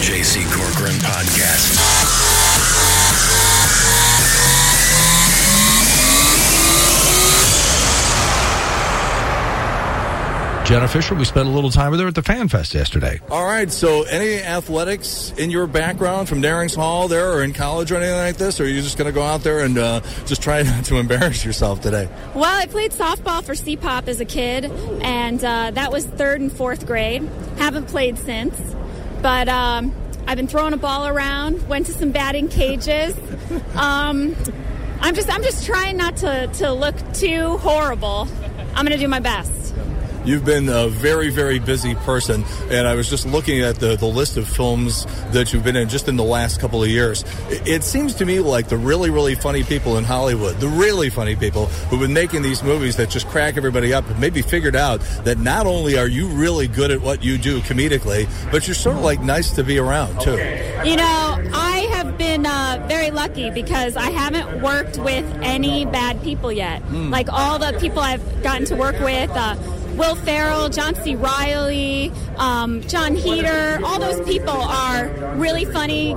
J.C. Corcoran Podcast. Jenna Fisher, we spent a little time with her at the Fan Fest yesterday. All right, so any athletics in your background from Darings Hall there or in college or anything like this, or are you just going to go out there and just try not to embarrass yourself today? Well, I played softball for CPOP as a kid, and that was 3rd and 4th grade. Haven't played since, but I've been throwing a ball around, went to some batting cages. I'm just trying not to look too horrible. I'm going to do my best. You've been a very, very busy person, and I was just looking at the list of films that you've been in just in the last couple of years. It seems to me like the really, really funny people in Hollywood, the really funny people who've been making these movies that just crack everybody up, have maybe figured out that not only are you really good at what you do comedically, but you're sort of like nice to be around, too. You know, I have been very lucky because I haven't worked with any bad people yet. Like all the people I've gotten to work with, Will Ferrell, John C. Reilly, John Heder, all those people are really funny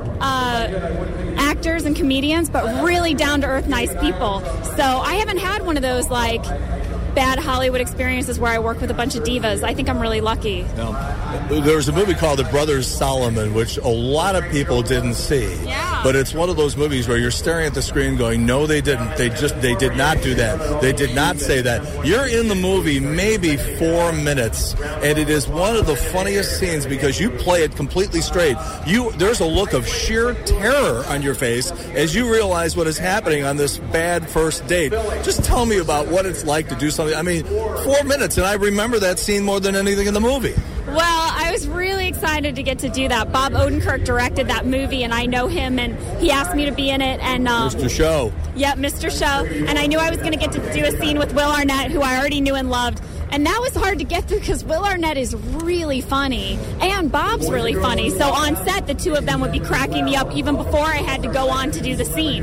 actors and comedians, but really down-to-earth, nice people. So I haven't had one of those, like, bad Hollywood experiences where I work with a bunch of divas. I think I'm really lucky. Now, there's a movie called The Brothers Solomon, which a lot of people didn't see. Yeah. But it's one of those movies where you're staring at the screen going, no, they didn't. They did not do that. They did not say that. You're in the movie maybe 4 minutes, and it is one of the funniest scenes because you play it completely straight. There's a look of sheer terror on your face as you realize what is happening on this bad first date. Just tell me about what it's like to do something. I mean, 4 minutes, and I remember that scene more than anything in the movie. Well, I was really excited to get to do that. Bob Odenkirk directed that movie, and I know him, and he asked me to be in it. And Mr. Show. Yep, Mr. Show. And I knew I was going to get to do a scene with Will Arnett, who I already knew and loved. And that was hard to get through because Will Arnett is really funny, and Bob's really funny. So on set, the two of them would be cracking me up even before I had to go on to do the scene.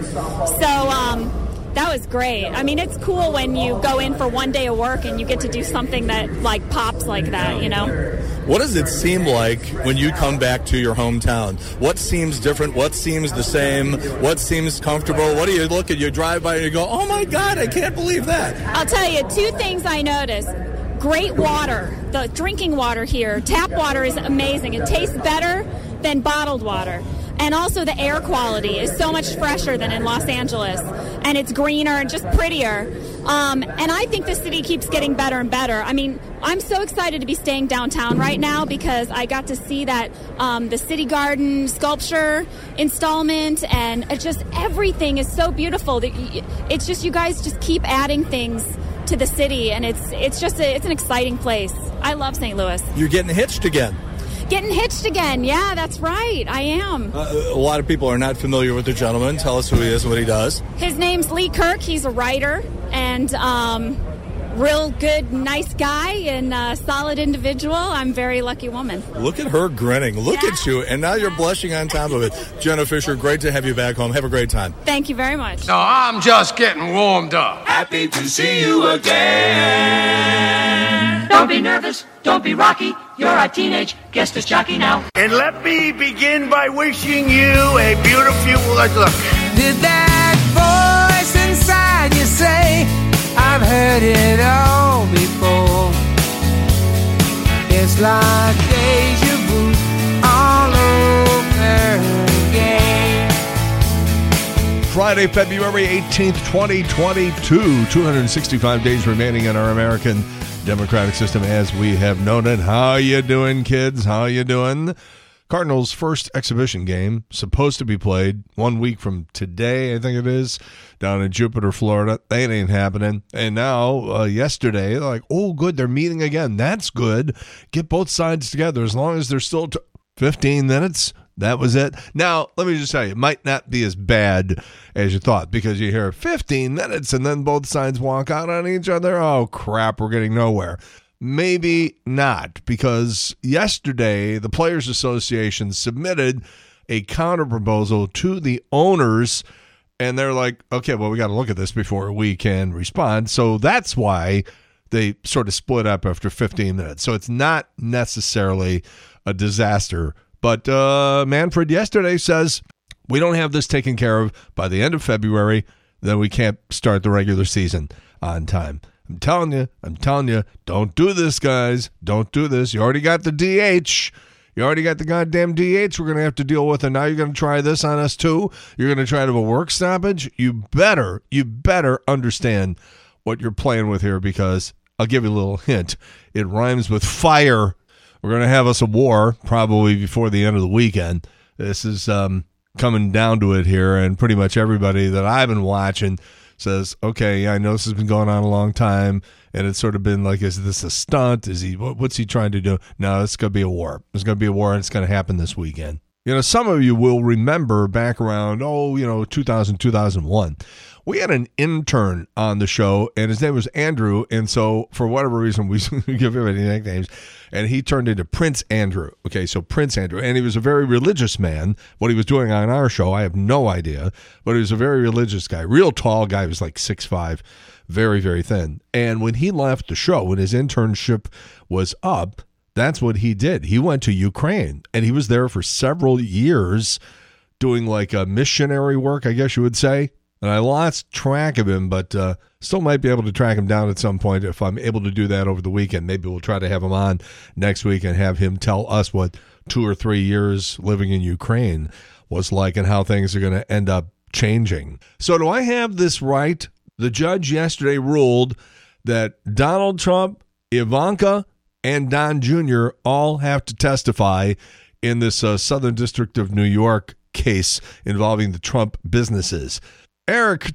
So that was great. I mean, it's cool when you go in for one day of work and you get to do something that, like, pops like that, you know? What does it seem like when you come back to your hometown? What seems different? What seems the same? What seems comfortable? What do you look at? You drive by and you go, oh, my God, I can't believe that. I'll tell you, 2 things I noticed. Great water. The drinking water here, tap water, is amazing. It tastes better than bottled water. And also the air quality is so much fresher than in Los Angeles. And it's greener and just prettier. And I think the city keeps getting better and better. I mean, I'm so excited to be staying downtown right now because I got to see that the City Garden sculpture installment, and it just everything is so beautiful. It's just you guys just keep adding things to the city, and it's an exciting place. I love St. Louis. You're getting hitched again. Getting hitched again. Yeah, that's right. I am. A lot of people are not familiar with the gentleman. Tell us who he is and what he does. His name's Lee Kirk. He's a writer and real good, nice guy and solid individual. I'm a very lucky woman. Look at her grinning. Look at you. And now you're blushing on top of it. Jenna Fisher, great to have you back home. Have a great time. Thank you very much. No, I'm just getting warmed up. Happy to see you again. Don't be nervous. Don't be rocky. You're a teenage guest jockey now. And let me begin by wishing you a beautiful look. Did that voice inside you say, I've heard it all before? It's like deja vu all over again. Friday, February 18th, 2022. 265 days remaining in our American democratic system as we have known it. How you doing, kids? How you doing? Cardinals' first exhibition game, supposed to be played 1 week from today, I think it is, down in Jupiter, Florida. That ain't happening. And now, yesterday, like, oh, good, they're meeting again. That's good. Get both sides together as long as they're still 15 minutes. That was it. Now, let me just tell you, it might not be as bad as you thought because you hear 15 minutes and then both sides walk out on each other. Oh, crap, we're getting nowhere. Maybe not, because yesterday the Players Association submitted a counter-proposal to the owners, and they're like, okay, well, we got to look at this before we can respond. So that's why they sort of split up after 15 minutes. So it's not necessarily a disaster. But Manfred yesterday says, we don't have this taken care of by the end of February, then we can't start the regular season on time. I'm telling you, don't do this, guys. Don't do this. You already got the DH. You already got the goddamn DH we're going to have to deal with, and now you're going to try this on us too? You're going to try to have a work stoppage? You better understand what you're playing with here, because I'll give you a little hint. It rhymes with fire. We're going to have us a war probably before the end of the weekend. This is coming down to it here, and pretty much everybody that I've been watching says, okay, I know this has been going on a long time, and it's sort of been like, is this a stunt? Is he? What's he trying to do? No, it's going to be a war. There's going to be a war, and it's going to happen this weekend. You know, some of you will remember back around, 2000, 2001. We had an intern on the show, and his name was Andrew, and so for whatever reason, we give everybody nicknames, and he turned into Prince Andrew. Okay, so Prince Andrew, and he was a very religious man. What he was doing on our show, I have no idea, but he was a very religious guy, real tall guy. He was like 6'5", very, very thin. And when he left the show, when his internship was up, that's what he did. He went to Ukraine, and he was there for several years doing like a missionary work, I guess you would say. And I lost track of him, but still might be able to track him down at some point if I'm able to do that over the weekend. Maybe we'll try to have him on next week and have him tell us what 2 or 3 years living in Ukraine was like and how things are going to end up changing. So do I have this right? The judge yesterday ruled that Donald Trump, Ivanka, and Don Jr. all have to testify in this Southern District of New York case involving the Trump businesses. Eric,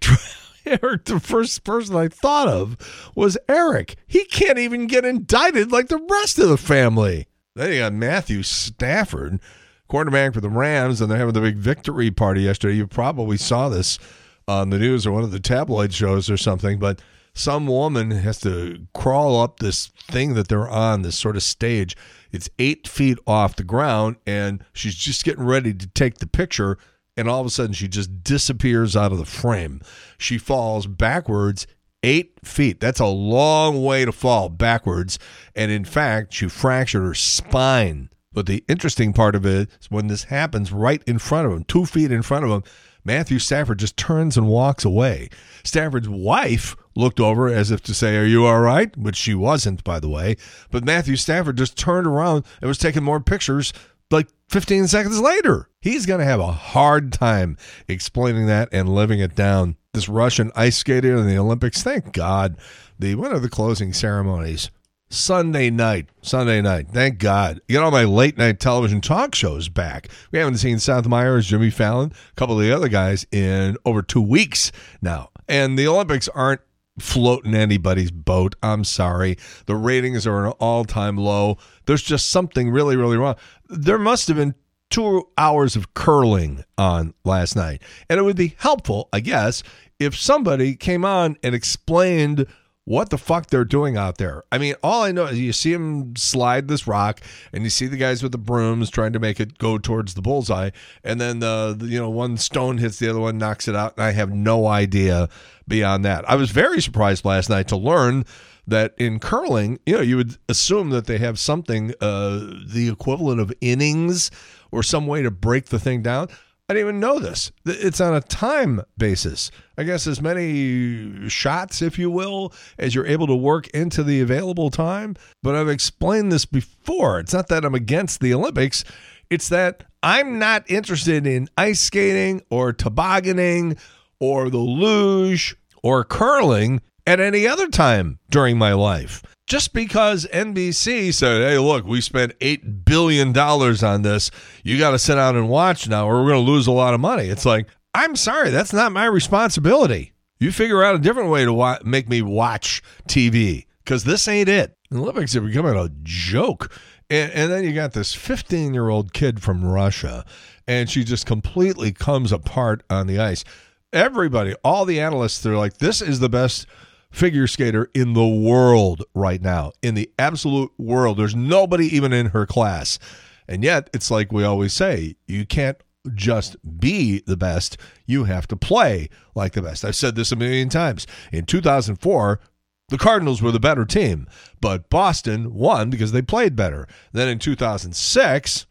the first person I thought of was Eric. He can't even get indicted like the rest of the family. Then you got Matthew Stafford, quarterback for the Rams, and they're having the big victory party yesterday. You probably saw this on the news or one of the tabloid shows or something, but some woman has to crawl up this thing that they're on, this sort of stage. It's 8 feet off the ground, and she's just getting ready to take the picture, and all of a sudden she just disappears out of the frame. She falls backwards 8 feet. That's a long way to fall backwards, and in fact, she fractured her spine. But the interesting part of it is when this happens right in front of him, 2 feet in front of him, Matthew Stafford just turns and walks away. Stafford's wife looked over as if to say, are you all right? Which she wasn't, by the way. But Matthew Stafford just turned around and was taking more pictures like 15 seconds later. He's going to have a hard time explaining that and living it down. This Russian ice skater in the Olympics, thank God. When are the closing ceremonies? Sunday night. Thank God. Get all my late night television talk shows back. We haven't seen Seth Meyers, Jimmy Fallon, a couple of the other guys in over 2 weeks now. And the Olympics aren't floating anybody's boat. I'm sorry. The ratings are an all-time low. There's just something really, really wrong. There must have been 2 hours of curling on last night. And it would be helpful, I guess, if somebody came on and explained what the fuck they're doing out there. I mean, all I know is you see them slide this rock, and you see the guys with the brooms trying to make it go towards the bullseye, and then one stone hits the other one, knocks it out, and I have no idea beyond that. I was very surprised last night to learn that in curling, you would assume that they have something, the equivalent of innings or some way to break the thing down. I didn't even know this. It's on a time basis. I guess as many shots, if you will, as you're able to work into the available time. But I've explained this before. It's not that I'm against the Olympics. It's that I'm not interested in ice skating or tobogganing or the luge or curling at any other time during my life. Just because NBC said, hey, look, we spent $8 billion on this. You got to sit down and watch now or we're going to lose a lot of money. It's like, I'm sorry, that's not my responsibility. You figure out a different way to make me watch TV because this ain't it. The Olympics are becoming a joke. And then you got this 15-year-old kid from Russia, and she just completely comes apart on the ice. Everybody, all the analysts, they're like, this is the best figure skater in the world right now, in the absolute world. There's nobody even in her class. And yet, it's like we always say, you can't just be the best. You have to play like the best. I've said this a million times. In 2004, the Cardinals were the better team, but Boston won because they played better. Then in 2006,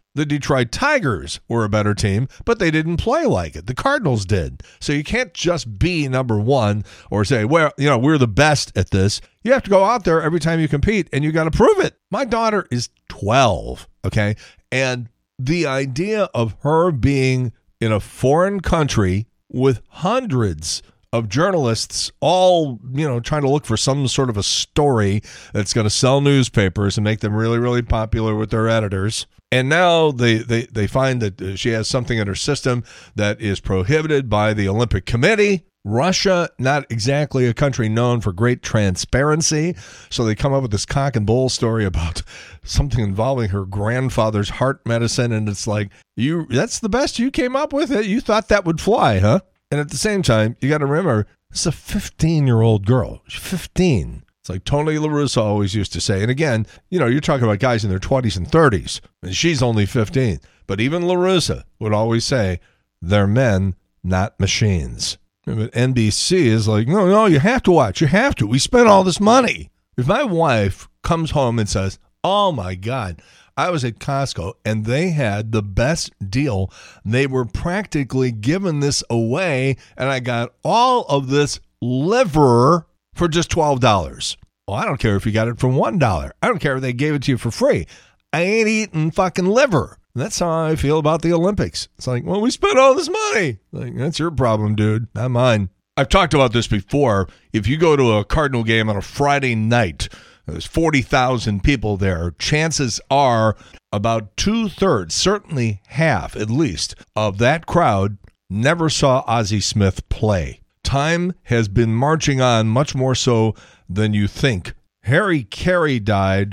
The Detroit Tigers were a better team, but they didn't play like it. The Cardinals did. So you can't just be number one or say, well, we're the best at this. You have to go out there every time you compete, and you got to prove it. My daughter is 12, okay? And the idea of her being in a foreign country with hundreds of journalists all, trying to look for some sort of a story that's going to sell newspapers and make them really, really popular with their editors. And now they find that she has something in her system that is prohibited by the Olympic Committee. Russia, not exactly a country known for great transparency. So they come up with this cock and bull story about something involving her grandfather's heart medicine. And it's like, that's the best you came up with? It? You thought that would fly, huh? And at the same time, you got to remember, this is a 15-year-old girl. She's 15. It's like Tony La Russa always used to say. And again, you're talking about guys in their 20s and 30s. And she's only 15. But even La Russa would always say, they're men, not machines. But NBC is like, no, you have to watch. You have to. We spent all this money. If my wife comes home and says, oh, my God, I was at Costco and they had the best deal. They were practically giving this away, and I got all of this liver for just $12. Well, I don't care if you got it for $1. I don't care if they gave it to you for free. I ain't eating fucking liver. That's how I feel about the Olympics. It's like, well, we spent all this money. Like, that's your problem, dude, not mine. I've talked about this before. If you go to a Cardinal game on a Friday night, there's 40,000 people there. Chances are about 2/3, certainly half at least, of that crowd never saw Ozzie Smith play. Time has been marching on much more so than you think. Harry Carey died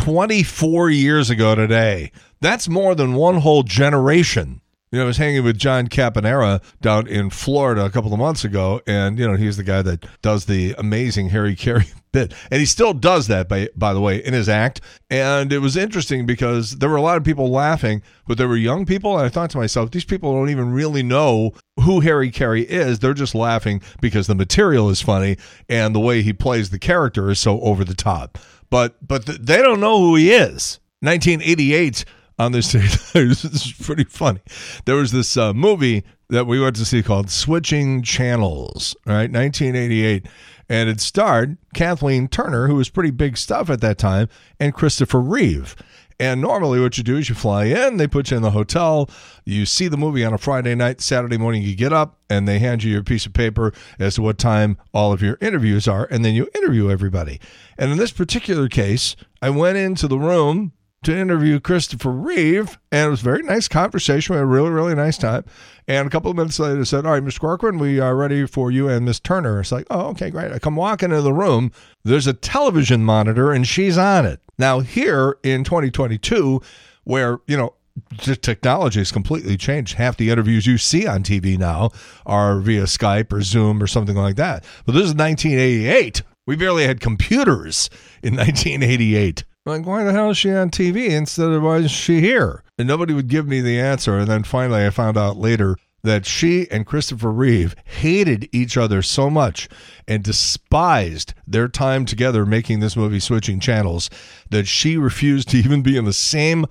24 years ago today. That's more than one whole generation. I was hanging with John Caponera down in Florida a couple of months ago, and, he's the guy that does the amazing Harry Carey bit. And he still does that, by the way, in his act. And it was interesting because there were a lot of people laughing, but there were young people, and I thought to myself, these people don't even really know who Harry Carey is. They're just laughing because the material is funny and the way he plays the character is so over the top. But they don't know who he is. 1988... on this day, this is pretty funny. There was this movie that we went to see called Switching Channels, right? 1988. And it starred Kathleen Turner, who was pretty big stuff at that time, and Christopher Reeve. And normally what you do is you fly in, they put you in the hotel, you see the movie on a Friday night, Saturday morning you get up, and they hand you your piece of paper as to what time all of your interviews are, and then you interview everybody. And in this particular case, I went into the room to interview Christopher Reeve, and it was a very nice conversation. We had a really, really nice time. And a couple of minutes later, they said, all right, Mr. Corcoran, we are ready for you and Miss Turner. It's like, oh, okay, great. I come walking into the room. There's a television monitor, and she's on it. Now, here in 2022, where, the technology has completely changed. Half the interviews you see on TV now are via Skype or Zoom or something like that. But this is 1988. We barely had computers in 1988. Like, why the hell is she on TV instead of why is she here? And nobody would give me the answer. And then finally I found out later that she and Christopher Reeve hated each other so much and despised their time together making this movie Switching Channels that she refused to even be in the same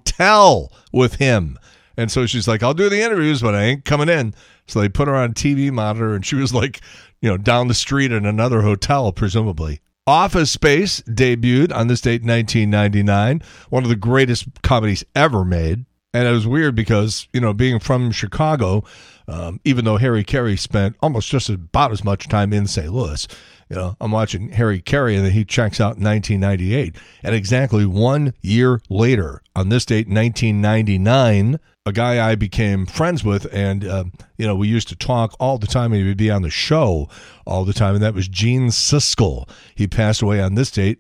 hotel with him. And so she's like, I'll do the interviews, but I ain't coming in. So they put her on a TV monitor, and she was like, down the street in another hotel, presumably. Office Space debuted on this date, 1999, one of the greatest comedies ever made. And it was weird because, being from Chicago, even though Harry Carey spent almost just about as much time in St. Louis, I'm watching Harry Carey, and then he checks out in 1998. And exactly 1 year later, on this date, 1999, a guy I became friends with, and, we used to talk all the time, and he would be on the show all the time, and that was Gene Siskel. He passed away on this date,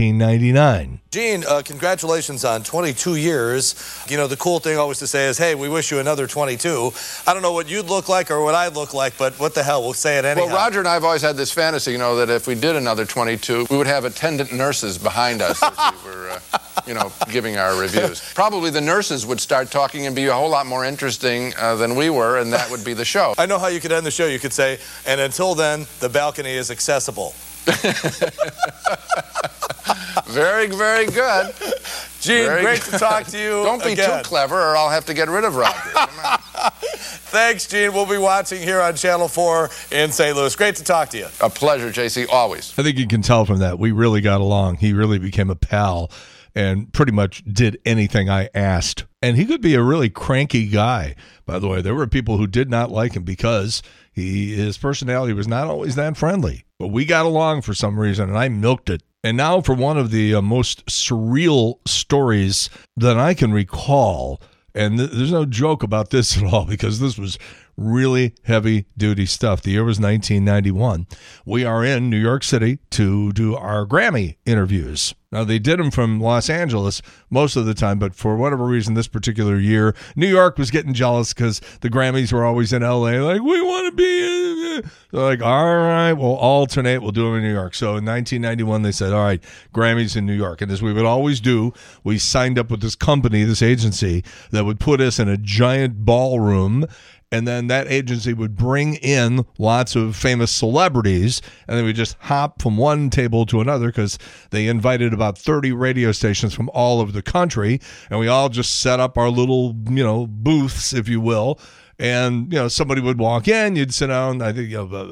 1999. Gene, congratulations on 22 years. The cool thing always to say is, hey, we wish you another 22. I don't know what you'd look like or what I'd look like, but what the hell, we'll say it anyhow. Well, Roger and I have always had this fantasy, that if we did another 22, we would have attendant nurses behind us as we were, giving our reviews. Probably the nurses would start talking and be a whole lot more interesting than we were, and that would be the show. I know how you could end the show. You could say, and until then, the balcony is accessible. Very, very good. Gene, Very great good. to talk to you. Don't be again. too clever or I'll have to get rid of Roger. Come on. Thanks, Gene. We'll be watching here on Channel 4 in St. Louis. Great to talk to you. A pleasure, JC, always. I think you can tell from that we really got along. He really became a pal and pretty much did anything I asked. And he could be a really cranky guy. By the way, there were people who did not like him because his personality was not always that friendly. But we got along for some reason, and I milked it. And now for one of the most surreal stories that I can recall. And there's no joke about this at all because this was really heavy-duty stuff. The year was 1991. We are in New York City to do our Grammy interviews. Now, they did them from Los Angeles most of the time, but for whatever reason, this particular year, New York was getting jealous because the Grammys were always in L.A. Like, we want to be in. They're like, all right, we'll alternate. We'll do them in New York. So in 1991, they said, all right, Grammys in New York. And as we would always do, we signed up with this company, this agency, that would put us in a giant ballroom. And then that agency would bring in lots of famous celebrities, and then we just hop from one table to another because they invited about 30 radio stations from all over the country, and we all just set up our little, booths, if you will. And, somebody would walk in, you'd sit down, I think,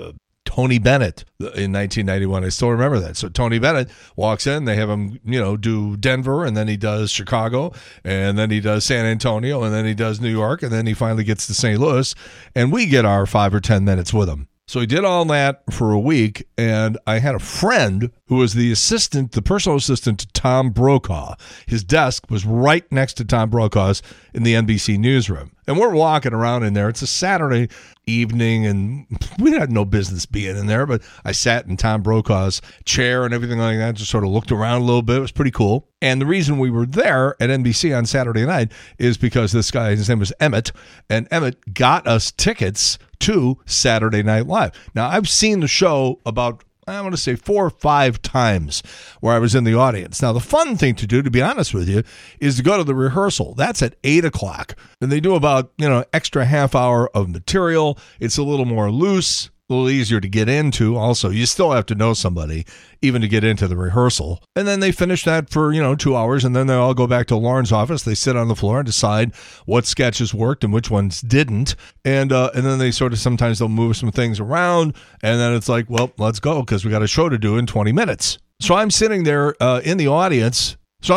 Tony Bennett in 1991. I still remember that. So Tony Bennett walks in. They have him, do Denver, and then he does Chicago, and then he does San Antonio, and then he does New York, and then he finally gets to St. Louis, and we get our 5 or 10 minutes with him. So he did all that for a week, and I had a friend who was the personal assistant to Tom Brokaw. His desk was right next to Tom Brokaw's in the NBC newsroom. And we're walking around in there. It's a Saturday evening, and we had no business being in there, but I sat in Tom Brokaw's chair and everything like that, just sort of looked around a little bit. It was pretty cool. And the reason we were there at NBC on Saturday night is because this guy, his name was Emmett, and Emmett got us tickets to Saturday Night Live. Now, I've seen the show about, I want to say 4 or 5 times where I was in the audience. Now, the fun thing to do, to be honest with you, is to go to the rehearsal. That's at 8 o'clock. And they do about, extra half hour of material. It's a little more loose, a little easier to get into. Also, you still have to know somebody even to get into the rehearsal. And then they finish that for, 2 hours, and then they all go back to Lauren's office. They sit on the floor and decide what sketches worked and which ones didn't. And then they sort of, sometimes they'll move some things around, and then it's like, well, let's go because we got a show to do in 20 minutes. So I'm sitting there in the audience.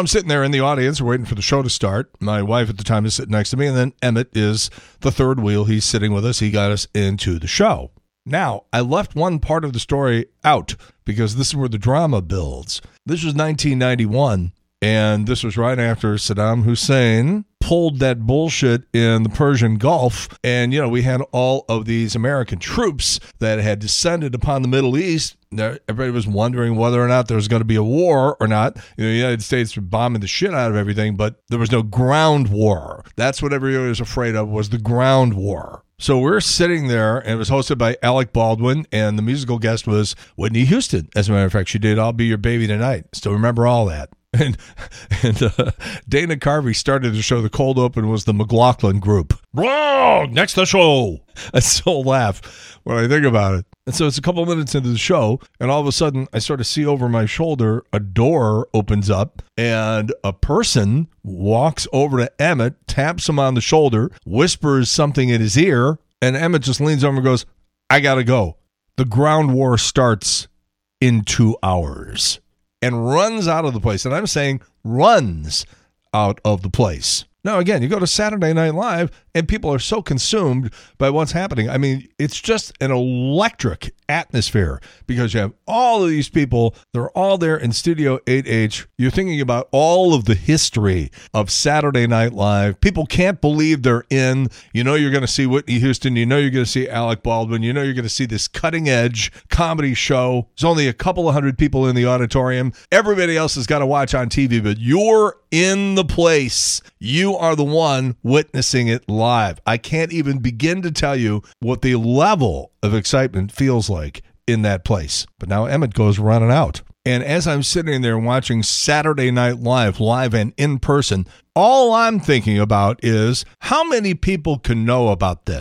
We're waiting for the show to start. My wife at the time is sitting next to me, and then Emmett is the third wheel. He's sitting with us. He got us into the show. Now, I left one part of the story out because this is where the drama builds. This was 1991, and this was right after Saddam Hussein pulled that bullshit in the Persian Gulf. And, we had all of these American troops that had descended upon the Middle East. Everybody was wondering whether or not there was going to be a war or not. The United States was bombing the shit out of everything, but there was no ground war. That's what everybody was afraid of, was the ground war. So we're sitting there, and it was hosted by Alec Baldwin, and the musical guest was Whitney Houston. As a matter of fact, she did I'll Be Your Baby Tonight. Still remember all that. And Dana Carvey started the show. The cold open was the McLaughlin Group. Whoa, next the show. I still laugh when I think about it. And so it's a couple minutes into the show, and all of a sudden I sort of see over my shoulder a door opens up, and a person walks over to Emmett, taps him on the shoulder, whispers something in his ear, and Emmett just leans over and goes, I gotta go. The ground war starts in 2 hours. And runs out of the place. And I'm saying runs out of the place. Now, again, you go to Saturday Night Live, and people are so consumed by what's happening. I mean, it's just an electric atmosphere because you have all of these people. They're all there in Studio 8H. You're thinking about all of the history of Saturday Night Live. People can't believe they're in. You're going to see Whitney Houston. You're going to see Alec Baldwin. You're going to see this cutting-edge comedy show. There's only a couple of hundred people in the auditorium. Everybody else has got to watch on TV, but you're in the place. You are the one witnessing it live. I can't even begin to tell you what the level of excitement feels like in that place. But now Emmett goes running out. And as I'm sitting there watching Saturday Night Live, live and in person, all I'm thinking about is how many people can know about this.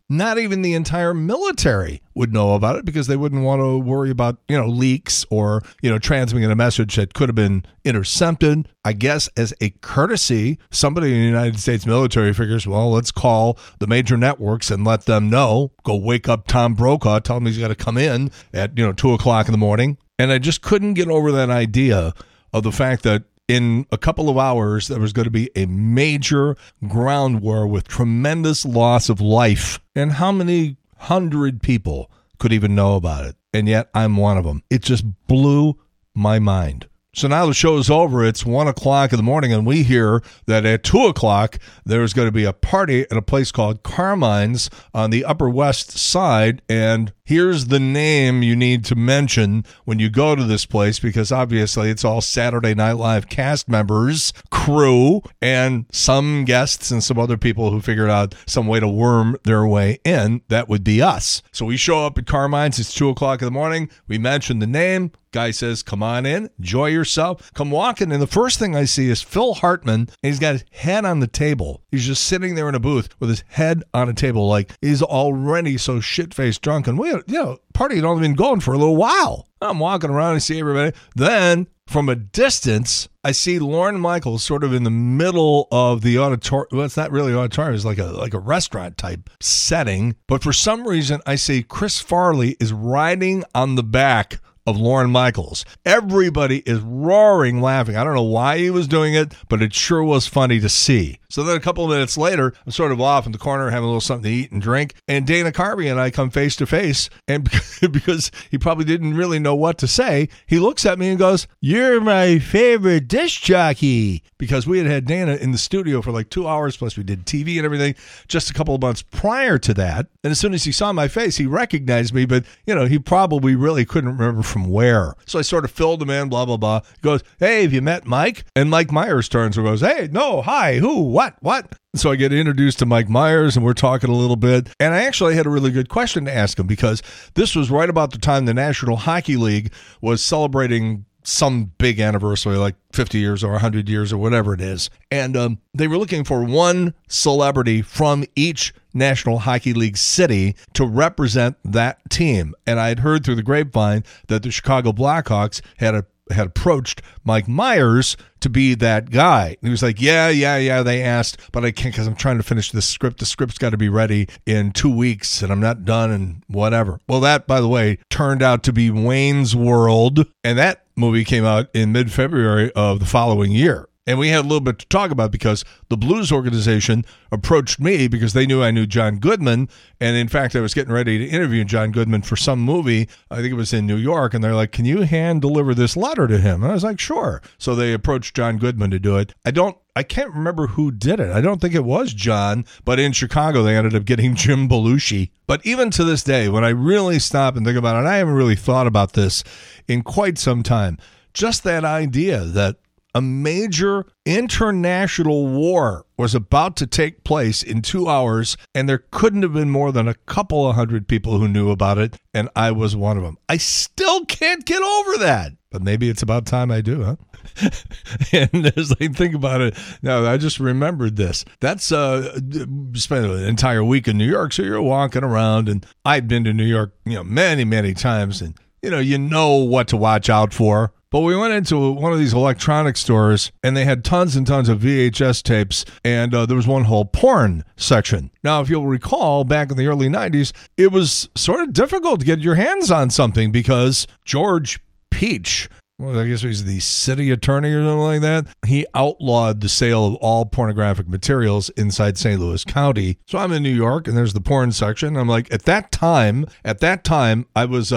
not even the entire military would know about it because they wouldn't want to worry about, leaks or, transmitting a message that could have been intercepted. I guess as a courtesy, somebody in the United States military figures, well, let's call the major networks and let them know. Go wake up Tom Brokaw, tell him he's got to come in at, 2 o'clock in the morning. And I just couldn't get over that idea of the fact that in a couple of hours, there was going to be a major ground war with tremendous loss of life. And how many 100 people could even know about it? And yet I'm one of them. It just blew my mind. So now the show's over. It's 1 o'clock in the morning, and we hear that at 2 o'clock, there's going to be a party at a place called Carmine's on the Upper West Side. And here's the name you need to mention when you go to this place, because obviously it's all Saturday Night Live cast members, crew, and some guests and some other people who figured out some way to worm their way in. That would be us. So we show up at Carmine's. It's 2 o'clock in the morning. We mention the name. Guy says, come on in, enjoy yourself, come walking. And the first thing I see is Phil Hartman, and he's got his head on the table. He's just sitting there in a booth with his head on a table like he's already so shit-faced drunk. And we, party had only been going for a little while. I'm walking around and see everybody. Then from a distance, I see Lorne Michaels sort of in the middle of the auditorium. Well, it's not really auditorium. It's like a restaurant type setting. But for some reason, I see Chris Farley is riding on the back of Lorne Michaels. Everybody is roaring laughing. I don't know why he was doing it, but it sure was funny to see. So then a couple of minutes later, I'm sort of off in the corner having a little something to eat and drink, and Dana Carvey and I come face to face, and because he probably didn't really know what to say, he looks at me and goes, "You're my favorite disc jockey," because we had Dana in the studio for like 2 hours, plus we did TV and everything just a couple of months prior to that. And as soon as he saw my face, he recognized me, but he probably really couldn't remember from where. So I sort of filled him in, blah, blah, blah. He goes, "Hey, have you met Mike?" And Mike Myers turns and goes, "Hey, no, hi, who, what?" So I get introduced to Mike Myers, and we're talking a little bit. And I actually had a really good question to ask him, because this was right about the time the National Hockey League was celebrating some big anniversary, like 50 years or 100 years or whatever it is. And they were looking for one celebrity from each National Hockey League city to represent that team. And I had heard through the grapevine that the Chicago Blackhawks had approached Mike Myers to be that guy. And he was like, yeah, they asked, but I can't because I'm trying to finish this script. The script's got to be ready in 2 weeks, and I'm not done and whatever. Well, that, by the way, turned out to be Wayne's World, and that movie came out in mid-February of the following year. And we had a little bit to talk about because the Blues organization approached me because they knew I knew John Goodman. And in fact, I was getting ready to interview John Goodman for some movie. I think it was in New York. And they're like, "Can you hand deliver this letter to him?" And I was like, "Sure." So they approached John Goodman to do it. I can't remember who did it. I don't think it was John, but in Chicago, they ended up getting Jim Belushi. But even to this day, when I really stop and think about it, and I haven't really thought about this in quite some time, just that idea that a major international war was about to take place in 2 hours, and there couldn't have been more than a couple of hundred people who knew about it, and I was one of them. I still can't get over that, but maybe it's about time I do, huh? And as I think about it, now I just remembered this. That's spent an entire week in New York, so you're walking around, and I've been to New York, many, many times, and you know what to watch out for. But we went into one of these electronic stores, and they had tons and tons of VHS tapes, and there was one whole porn section. Now, if you'll recall, back in the early 90s, it was sort of difficult to get your hands on something because George Peach, well, I guess he's the city attorney or something like that, he outlawed the sale of all pornographic materials inside St. Louis County. So I'm in New York, and there's the porn section. I'm like, at that time, I was...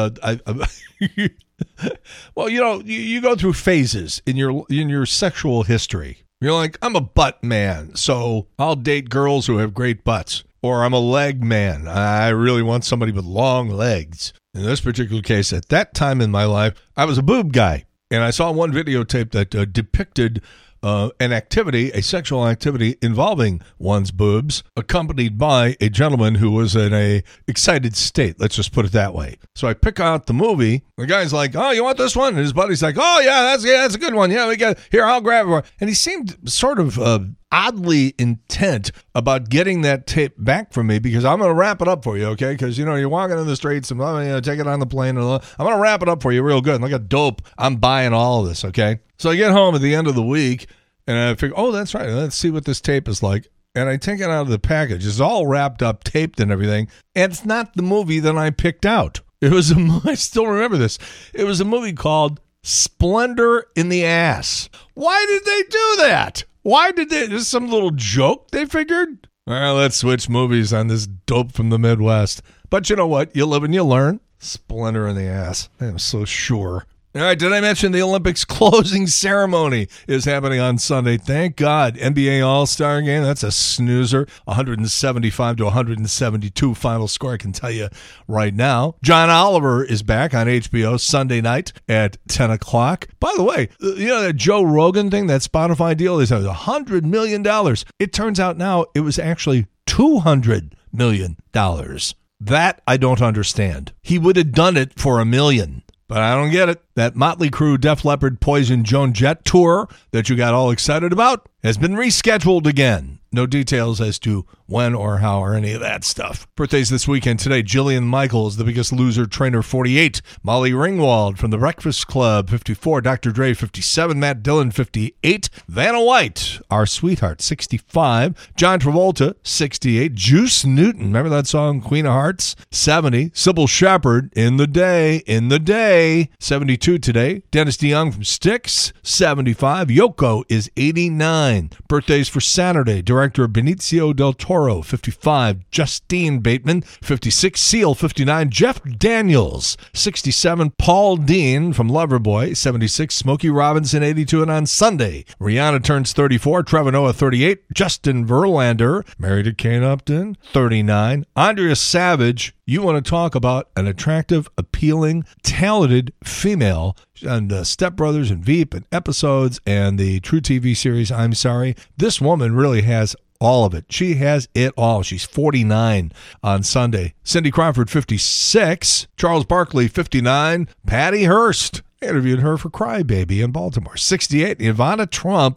Well, you go through phases in your sexual history. You're like, I'm a butt man, so I'll date girls who have great butts. Or I'm a leg man. I really want somebody with long legs. In this particular case, at that time in my life, I was a boob guy. And I saw one videotape that depicted an activity, a sexual activity involving one's boobs, accompanied by a gentleman who was in a excited state. Let's just put it that way. So I pick out the movie. The guy's like, "Oh, you want this one?" And his buddy's like, "Oh, yeah, that's a good one. Yeah, we got here. I'll grab it." And he seemed sort of oddly intent about getting that tape back from me, because I'm going to wrap it up for you, okay? Because, you're walking in the streets and I'm going to take it on the plane. And I'm going to wrap it up for you real good. And like a dope, I'm buying all of this, okay? So I get home at the end of the week and I figure, oh, that's right. Let's see what this tape is like. And I take it out of the package. It's all wrapped up, taped and everything. And it's not the movie that I picked out. It was I still remember this. It was a movie called Splendor in the Ass. Why did they do that? Why did they? This is some little joke they figured? Well, let's switch movies on this dope from the Midwest. But you know what? You live and you learn. Splendor in the Ass. I am so sure. All right, did I mention the Olympics closing ceremony is happening on Sunday? Thank God. NBA All-Star game, that's a snoozer. 175 to 172 final score, I can tell you right now. John Oliver is back on HBO Sunday night at 10 o'clock. By the way, that Joe Rogan thing, that Spotify deal, is $100 million. It turns out now it was actually $200 million. That I don't understand. He would have done it for $1 million. But I don't get it. That Motley Crue, Def Leppard, Poison, Joan Jett tour that you got all excited about has been rescheduled again. No details as to when or how or any of that stuff. Birthdays this weekend today. Jillian Michaels, The Biggest Loser, trainer, 48. Molly Ringwald from The Breakfast Club, 54. Dr. Dre, 57. Matt Dillon, 58. Vanna White, our sweetheart, 65. John Travolta, 68. Juice Newton, remember that song, Queen of Hearts? 70. Sybil Shepherd, In the Day, 72 today. Dennis DeYoung from Styx, 75. Yoko is 89. Birthdays for Saturday. Director Benicio del Toro, 55. Justine Bateman, 56. Seal, 59. Jeff Daniels, 67. Paul Dean from Loverboy, 76. Smokey Robinson, 82. And on Sunday, Rihanna turns 34. Trevor Noah, 38. Justin Verlander, married to Kate Upton, 39. Andrea Savage, you want to talk about an attractive, appealing, talented female on Step Brothers and Veep and Episodes and the True TV series I'm Sorry. This woman really has all of it. She has it all. She's 49 on Sunday. Cindy Crawford, 56. Charles Barkley, 59. Patty Hearst. I interviewed her for Crybaby in Baltimore, 68. Ivana Trump,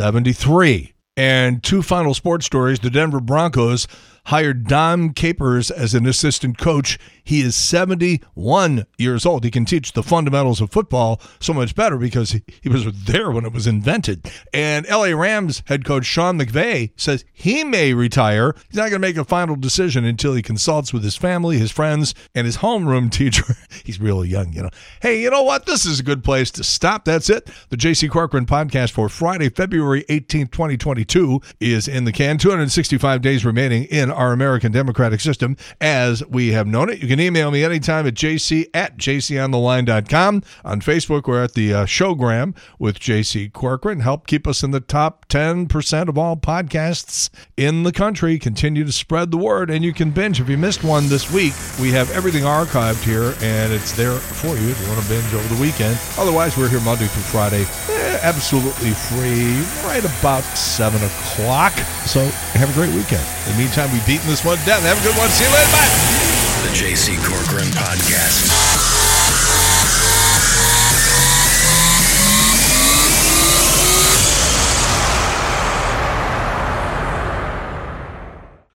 73. And two final sports stories. The Denver Broncos hired Dom Capers as an assistant coach. He is 71 years old. He can teach the fundamentals of football so much better because he was there when it was invented. And LA Rams head coach Sean McVay says he may retire. He's not going to make a final decision until he consults with his family, his friends, and his homeroom teacher. He's really young, Hey, you know what? This is a good place to stop. That's it. The J.C. Corcoran podcast for Friday, February 18th, 2022 is in the can. 265 days remaining in our American democratic system as we have known it. You can email me anytime at jc@jcontheline.com. On Facebook, we're at the Showgram with J.C. Corcoran. Help keep us in the top 10% of all podcasts in the country. Continue to spread the word, and you can binge. If you missed one this week, we have everything archived here, and it's there for you if you want to binge over the weekend. Otherwise, we're here Monday through Friday, absolutely free, right about 7 o'clock. So have a great weekend. In the meantime, we've beaten this one down. Have a good one. See you later. Bye. The J.C. Corcoran Podcast.